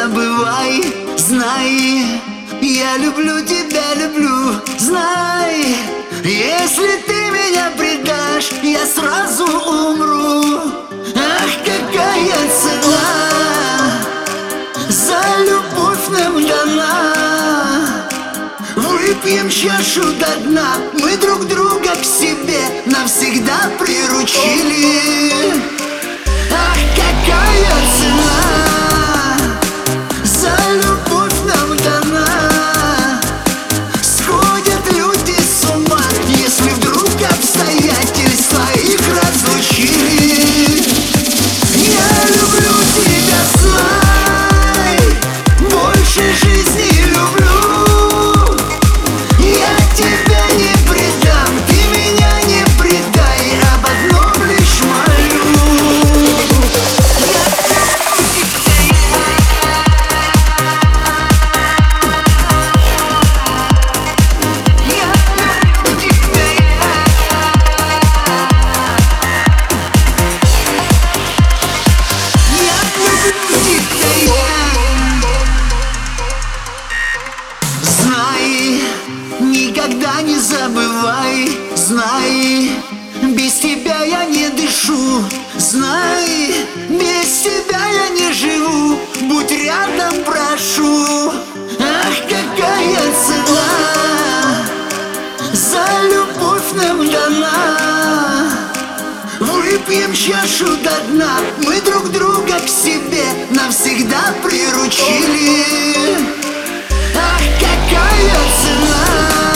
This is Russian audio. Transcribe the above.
забывай, знай, я люблю тебя, люблю, знай. Если ты меня предашь, я сразу умру. Ах, какая цена за любовь нам дана. Выпьем чашу до дна, мы друг друга к себе навсегда приручили. Ах, какая цена за любовь нам дана. Сходят люди с ума, если вдруг обстоятельства их разлучили. Я люблю тебя, знай, больше жизни люблю. Я тебя не предам, ты меня не предай, об одном лишь молю. Знай, никогда не забывай, знай, без тебя я не дышу, знай, без тебя я не живу, будь рядом, прошу. Ах, какая цена за любовь нам дана. Выпьем чашу до дна, мы друг друга к себе навсегда приручили. Ах, какая цена